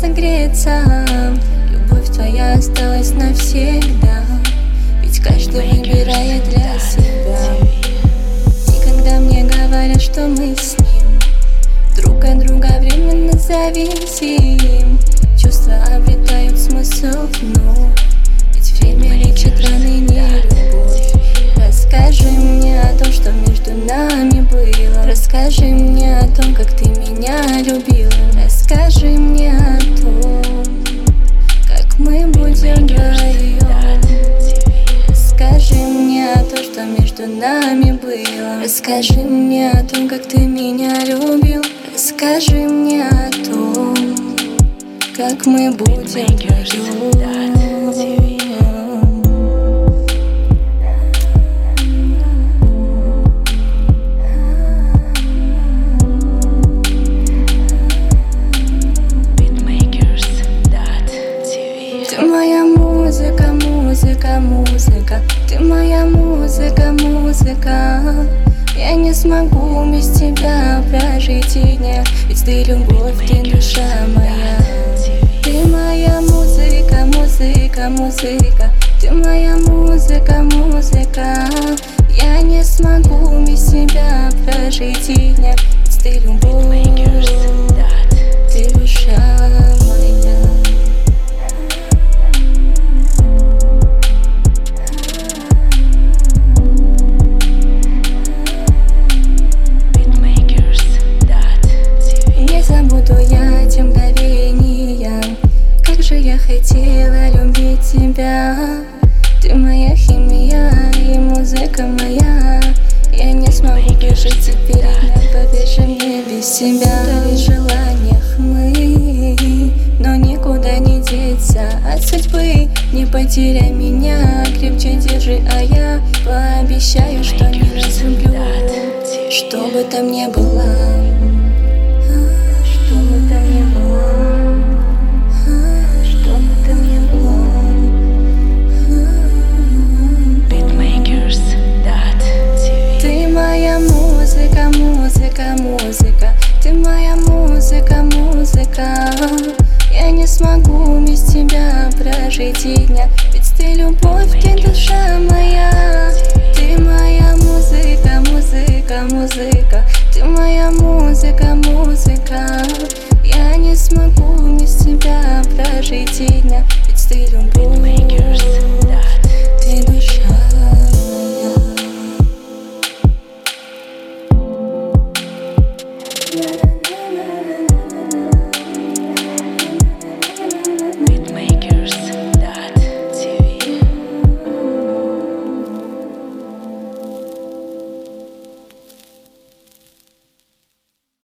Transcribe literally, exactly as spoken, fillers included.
согреться. Любовь твоя осталась навсегда, ведь каждый выбирает для себя. И когда мне говорят, что мы с ним друг от друга временно зависим, чувства обретают смысл вновь, ведь время лечит раны, не любовь. Расскажи мне о том, что между нами было. Расскажи мне о том, как ты меня любила. Расскажи мне о том, как мы будем вдвоем. Расскажи мне о том, что между нами было. Расскажи мне о том, как ты меня любил. Расскажи мне о том, как мы будем вдвоем. Ты моя музыка, музыка, музыка. Ты моя музыка, музыка. Я не смогу без тебя прожить и дня, ведь ты любовь, ты душа моя. Ты моя музыка, музыка, музыка. Ты моя музыка, музыка. Я не смогу без тебя прожить и дня, ведь ты любовь, ты душа моя. Я хотела любить тебя. Ты моя химия и музыка моя. Я не смогу прожить теперь дня, поверь же мне, без тебя. В желаниях мы, но никуда не деться от судьбы. Не потеряй меня, крепче держи, а я пообещаю, что не разлюблю. Что бы там ни было, что бы там ни было. Музыка, музыка, ты моя музыка, музыка. Я не смогу без тебя прожить и дня, ведь ты любовь, ты душа